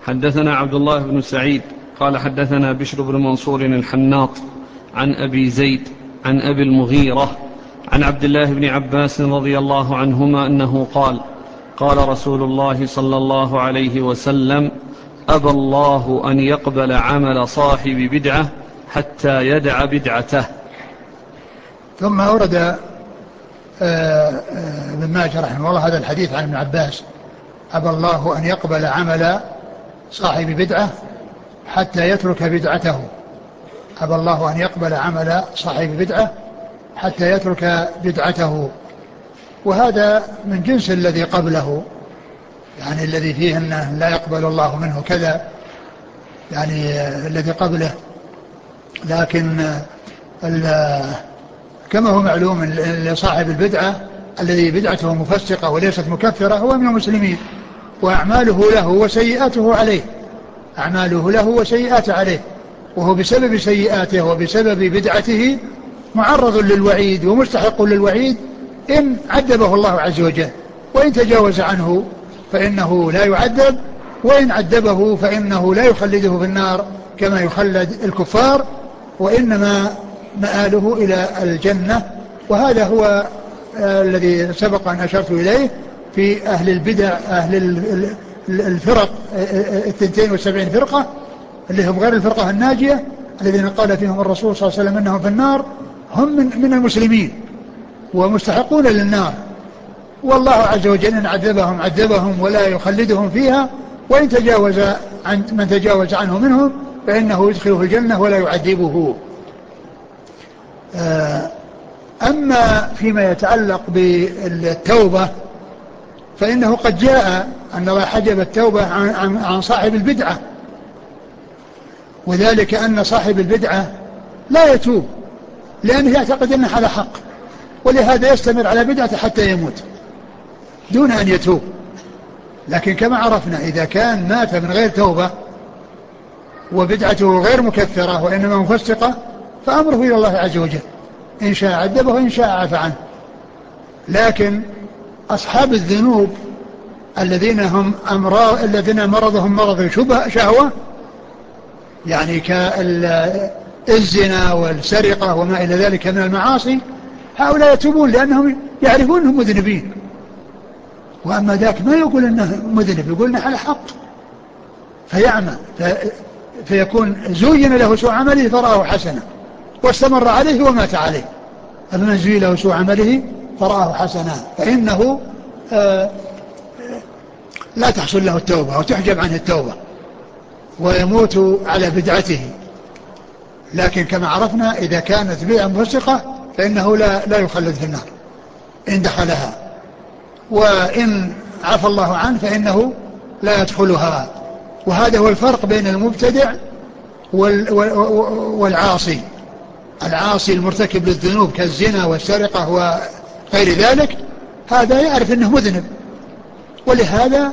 حدثنا عبد الله بن سعيد قال حدثنا بشر بن منصور الحناط عن أبي زيد عن أبي المغيرة عن عبد الله بن عباس رضي الله عنهما أنه قال قال رسول الله صلى الله عليه وسلم أبى الله أن يقبل عمل صاحب بدعة حتى يدع بدعته. ثم أورد ابن ماجه رحمه الله هذا الحديث عن ابن عباس: أبى الله أن يقبل عمل صاحب بدعة حتى يترك بدعته. أبى الله أن يقبل عمل صاحب بدعة حتى يترك بدعته. وهذا من جنس الذي قبله، يعني الذي فيه أنه لا يقبل الله منه كذا، يعني الذي قبله. لكن كما هو معلوم لصاحب البدعة الذي بدعته مفسقة وليست مكفرة هو من المسلمين، وأعماله له وسيئاته عليه، أعماله له وسيئاته عليه، وهو بسبب سيئاته وبسبب بدعته معرض للوعيد ومستحق للوعيد إن عذبه الله عز وجل، وإن تجاوز عنه فإنه لا يعذب، وإن عذبه فإنه لا يخلده في النار كما يخلد الكفار، وإنما مآله إلى الجنة. وهذا هو الذي سبق أن أشرت إليه في أهل البدع، أهل الفرق 72 فرقة اللي هم غير الفرقة الناجية الذين قال فيهم الرسول صلى الله عليه وسلم أنهم في النار، هم من المسلمين ومستحقون للنار، والله عز وجل إن عذبهم ولا يخلدهم فيها، وإن تجاوز عن من تجاوز عنه منهم فإنه يدخله الجنة ولا يعذبه. أما فيما يتعلق بالتوبة فإنه قد جاء أن الله حجب التوبة عن صاحب البدعة، وذلك أن صاحب البدعة لا يتوب لأنه يعتقد أنه على حق، ولهذا يستمر على بدعته حتى يموت دون أن يتوب. لكن كما عرفنا إذا كان مات من غير توبة وبدعته غير مكفرة وإنما مفسقة فأمره إلى الله عز وجل، إن شاء عذبه وإن شاء عفى عنه. لكن أصحاب الذنوب الذين مرضهم مرض شهوة، يعني كالزنا والسرقة وما إلى ذلك من المعاصي، هؤلاء يتوبون لأنهم يعرفون أنهم مذنبين. وأما ذاك ما يقول أنه مذنب، يقول أنه على حق فيعمى، فيكون زين له سوء عمله فرآه حسنة واستمر عليه ومات عليه. أما زين له سوء عمله فرآه حسنة فإنه لا تحصل له التوبة وتحجب عنه التوبة ويموت على بدعته. لكن كما عرفنا إذا كانت بدعة مفسقة فإنه لا يخلد في النار إن دخلها، وإن عفى الله عنه فإنه لا يدخلها. وهذا هو الفرق بين المبتدع والعاصي. العاصي المرتكب للذنوب كالزنا والسرقة وغير ذلك هذا يعرف أنه مذنب ولهذا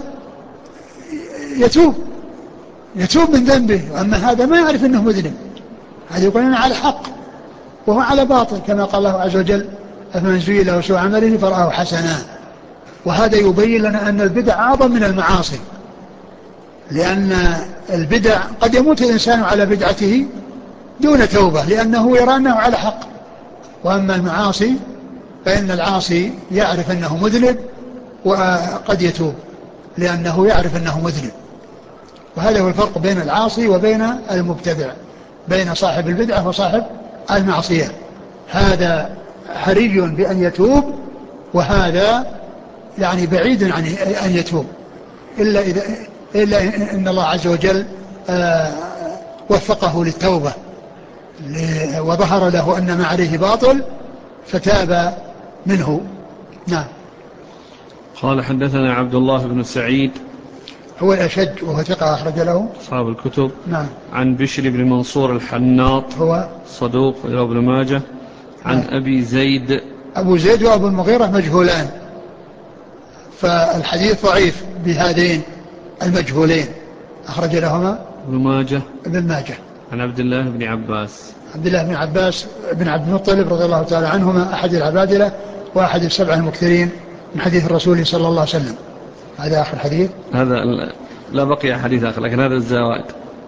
يتوب من ذنبه. أما هذا ما يعرف أنه مذنب، هذا يقول أنا على حق وهو على باطل، كما قال الله عز وجل أفمن زين له سوء عمله فرآه حسنا. وهذا يبين لنا أن البدع أعظم من المعاصي، لأن البدع قد يموت الإنسان على بدعته دون توبة لأنه يرى أنه على حق. وأما المعاصي فإن العاصي يعرف أنه مذنب وقد يتوب لأنه يعرف أنه مذنب. وهذا هو الفرق بين العاصي وبين المبتدع، بين صاحب البدعة وصاحب المعصية. هذا حري بأن يتوب وهذا يعني بعيد عن أن يتوب إلا إن الله عز وجل وفقه للتوبة وظهر له أن ما عليه باطل فتاب منه. نعم. قال حدثنا عبد الله بن سعيد هو الأشج وهو ثقة أخرج له أصحاب الكتب. نعم. عن بشر بن منصور الحناط هو صدوق إلى ابن ماجه. عن نعم. أبي زيد أبو زيد وأبو المغيرة مجهولان، فالحديث ضعيف بهذين المجهولين، أخرج لهما ابن ماجه. عن عبد الله بن عباس بن عبد المطلب رضي الله تعالى عنهما، أحد العبادلة وأحد السبعة المكثرين من حديث الرسول صلى الله عليه وسلم. هذا آخر حديث. هذا لا بقي حديث آخر لكن هذا الزوائد.